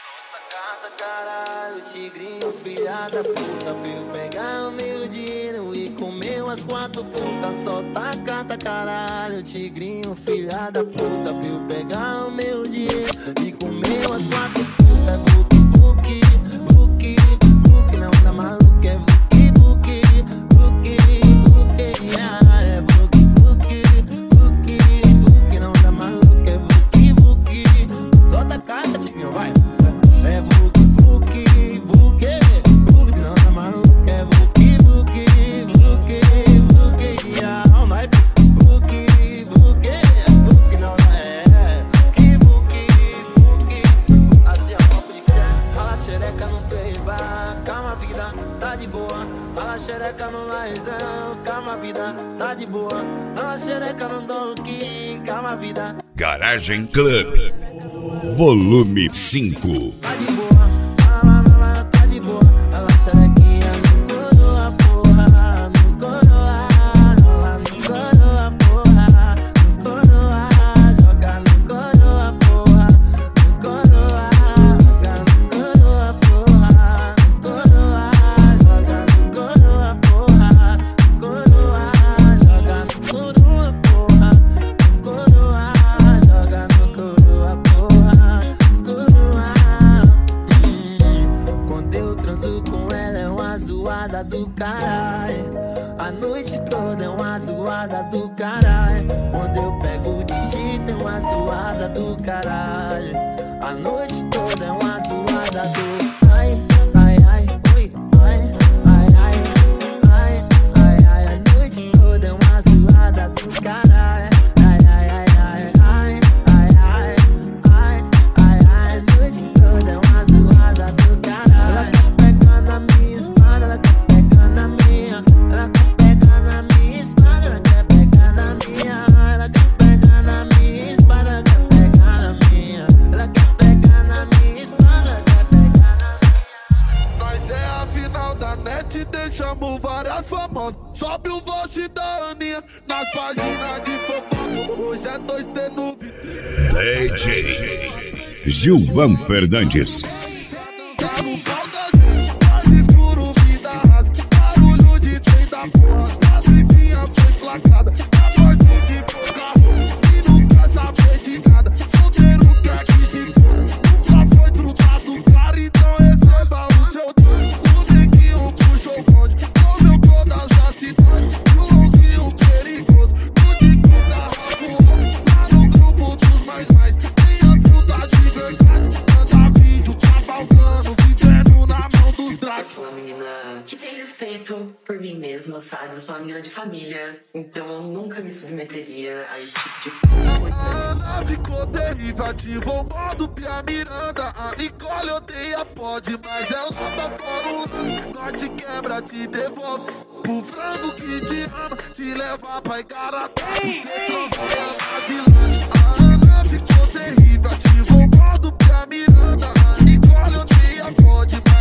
Solta caralho, tigrinho, filha da puta. Veio pegar o meu dinheiro e comer umas 4 putas. Solta a carta, caralho, tigrinho, filha da puta. Veio pegar o meu dinheiro e comer umas 4 putas. Vuki, vuki, vuki, vuki, não tá maluco, é vuki, vuki, vuki, vuki, é vuki, vuki, vuki, vuki, não tá maluco, é vuki, vuki. Solta a carta, tigrinho, vai. É vuki, vuki, vuki, vuki, não tá maluco, é vuki, vuki, vuki, vuki, all night. Vuki, vuki, vuki, não é, que vuki, vuki. Assim a papo de fé, rala xereca no playbar, calma vida, tá de boa. Rala xereca no laizão, calma vida, tá de boa. Rala xereca no donkey, calma vida. Garagem Club, volume 5. Tá de boa, tá de boa. Ela xerequinha no coroa, porra. No coroa, rola no coroa, porra. No coroa, joga no coroa, porra. No coroa, joga no coroa, porra. No coroa, joga no coroa, porra. No coroa, joga no coroa, porra. No coroa, joga no coroa, porra. Coroa. Quando eu transo com ela é uma zoada do caralho. A noite toda é uma zoada do caralho. Quando eu pego o digito é uma zoada do caralho. A noite toda é uma zoada do ai, ai, ai, oi, ai, ai, ai, ai, ai, ai. A noite toda é uma zoada do caralho. Ai, ai, ai, ai, ai, ai, ai, ai, ai, ai. A noite toda é uma zoada do caralho. Ela quer pegar na minha espada, ela quer pegar na minha. Ela quer pegar na minha espada, ela quer pegar na minha. Ela quer pegar na minha espada, ela quer pegar na minha. Ela quer pegar na minha espada, ela quer pegar na minha. Nós é a final da net, deixamos várias famosas. Sobe o vote da Aninha nas páginas de fofoca. Hoje é 2T no vitrine. DJ Gilvan Fernandes. Pra dançar no pau da gente, quarto escuro, vida rasa. Barulho de trem da porra, as vizinhas foi flagrada. A morte de pouca roupa, e não quer saber de nada. Solteiro quer que se foda, nunca foi trutado, cara, então receba o seu doce. O neguinho puxou o bonde, comeu todas as cidades. Joãozinho perigoso, no dique da Rafa, lá no grupo dos mais. Tem ajuda de verdade, manda vídeo cavalgando, vivendo na mão dos Eu dragões. sou uma menina que tem respeito por mim mesma, sabe? Eu sou uma menina de família, então eu nunca me submeteria a esse tipo de coisa. A Ana ficou terrível, ativou o modo Pia Miranda. A Nicole odeia, pode, mas ela tá fora o lance. Nós te quebra, te devolve pro frango que te ama, te leva pra Igarapé, você transa e anda de lanche. A Ana ficou terrível, ativou o modo Pia Miranda. A Nicole odeia, pode,